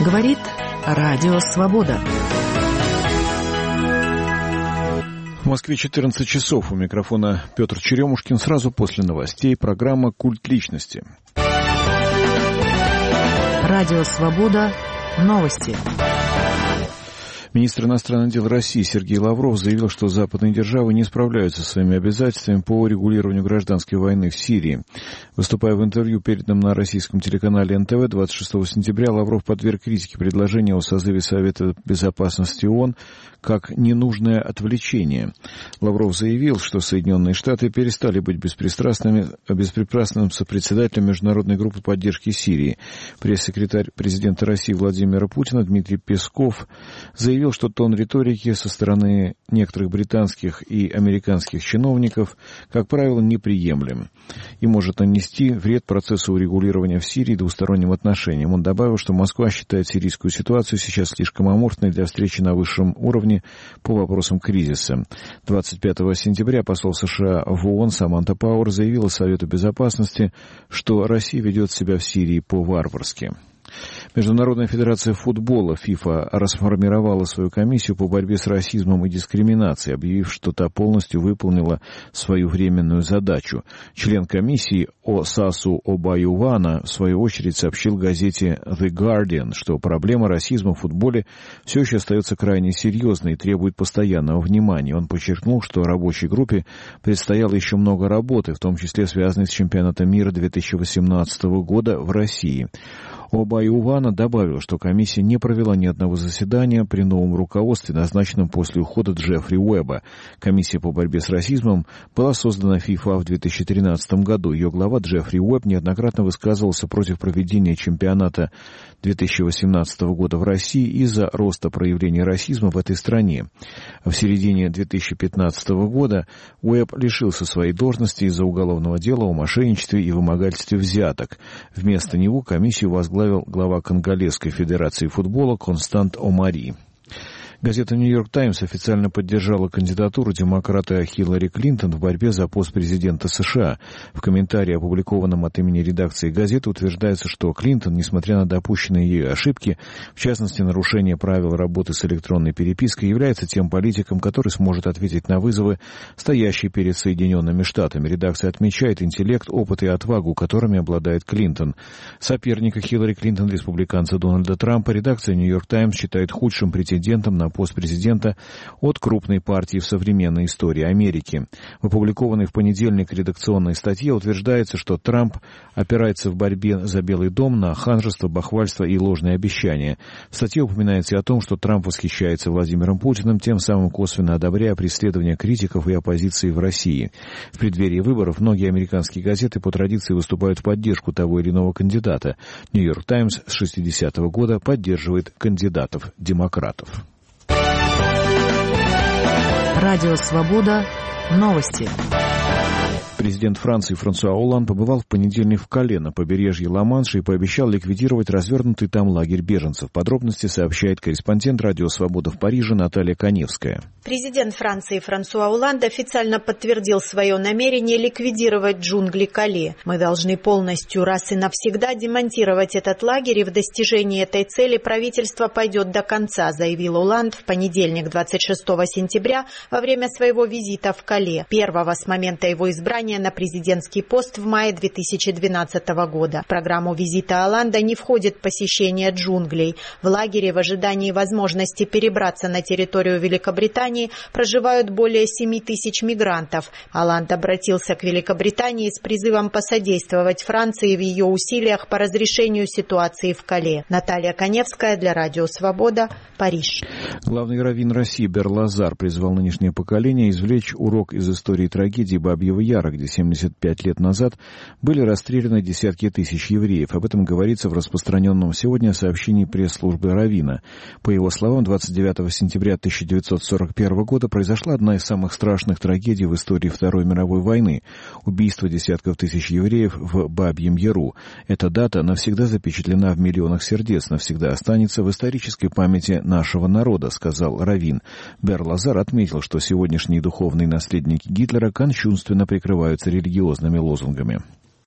Говорит Радио Свобода. В Москве 14 часов. У микрофона Петр Черемушкин. Сразу после новостей программа «Культ личности». Радио Свобода. Новости. Министр иностранных дел России Сергей Лавров заявил, что западные державы не справляются со своими обязательствами по регулированию гражданской войны в Сирии. Выступая в интервью, переданном на российском телеканале НТВ 26 сентября, Лавров подверг критике предложение о созыве Совета Безопасности ООН как ненужное отвлечение. Лавров заявил, что Соединенные Штаты перестали быть беспристрастным сопредседателем Международной группы поддержки Сирии. Пресс-секретарь президента России Владимира Путина Дмитрий Песков заявил, что тон риторики со стороны некоторых британских и американских чиновников, как правило, неприемлем и может нанести вред процессу урегулирования в Сирии двусторонним отношениям. Он добавил, что Москва считает сирийскую ситуацию сейчас слишком аморфной для встречи на высшем уровне по вопросам кризиса. 25 сентября посол США в ООН Саманта Пауэр заявила Совету Безопасности, что Россия ведет себя в Сирии по-варварски. Международная федерация футбола ФИФА расформировала свою комиссию по борьбе с расизмом и дискриминацией, объявив, что та полностью выполнила свою временную задачу. Член комиссии Осасу Обаювана, в свою очередь, сообщил газете The Guardian, что проблема расизма в футболе все еще остается крайне серьезной и требует постоянного внимания. Он подчеркнул, что рабочей группе предстояло еще много работы, в том числе связанной с чемпионатом мира 2018 года в России. Обаювана добавил, что комиссия не провела ни одного заседания при новом руководстве, назначенном после ухода Джеффри Уэбба. Комиссия по борьбе с расизмом была создана ФИФА в 2013 году. Ее глава Джеффри Уэбб неоднократно высказывался против проведения чемпионата 2018 года в России из-за роста проявлений расизма в этой стране. В середине 2015 года Уэбб лишился своей должности из-за уголовного дела о мошенничестве и вымогательстве взяток. Вместо него комиссию возглавил глава Конголезской федерации футбола Констант Омари. Газета «Нью-Йорк Таймс» официально поддержала кандидатуру демократа Хиллари Клинтон в борьбе за пост президента США. В комментарии, опубликованном от имени редакции газеты, утверждается, что Клинтон, несмотря на допущенные ею ошибки, в частности, нарушение правил работы с электронной перепиской, является тем политиком, который сможет ответить на вызовы, стоящие перед Соединенными Штатами. Редакция отмечает интеллект, опыт и отвагу, которыми обладает Клинтон. Соперника Хиллари Клинтон, республиканца Дональда Трампа, редакция «Нью-Йорк Таймс» считает худшим претендентом на пост президента от крупной партии в современной истории Америки. В опубликованной в понедельник редакционной статье утверждается, что Трамп опирается в борьбе за Белый дом на ханжество, бахвальство и ложные обещания. В статье упоминается и о том, что Трамп восхищается Владимиром Путиным, тем самым косвенно одобряя преследование критиков и оппозиции в России. В преддверии выборов многие американские газеты по традиции выступают в поддержку того или иного кандидата. «Нью-Йорк Таймс» с 60-го года поддерживает кандидатов-демократов. Радио Свобода. Новости. Президент Франции Франсуа Олланд побывал в понедельник в Кале на побережье Ла-Манша и пообещал ликвидировать развернутый там лагерь беженцев. Подробности сообщает корреспондент Радио Свобода в Париже Наталья Коневская. Президент Франции Франсуа Олланд официально подтвердил свое намерение ликвидировать джунгли Кале. «Мы должны полностью раз и навсегда демонтировать этот лагерь, и в достижении этой цели правительство пойдет до конца», заявил Олланд в понедельник 26 сентября во время своего визита в Кале, первого с момента его избрания на президентский пост в мае 2012 года. В программу визита Олланда не входит посещение джунглей. В лагере в ожидании возможности перебраться на территорию Великобритании проживают более 7 тысяч мигрантов. Олланд обратился к Великобритании с призывом посодействовать Франции в ее усилиях по разрешению ситуации в Кале. Наталья Коневская для Радио Свобода, Париж. Главный раввин России Бер Лазар призвал нынешнее поколение извлечь урок из истории трагедии Бабьего Яра, где 75 лет назад были расстреляны десятки тысяч евреев. Об этом говорится в распространенном сегодня сообщении пресс-службы раввина. По его словам, 29 сентября 1941 года произошла одна из самых страшных трагедий в истории Второй мировой войны – убийство десятков тысяч евреев в Бабьем Яру. Эта дата навсегда запечатлена в миллионах сердец, навсегда останется в исторической памяти нашего народа, сказал раввин. Бер Лазар отметил, что сегодняшние духовные наследники Гитлера кощунственно прикрываются религиозными лозунгами.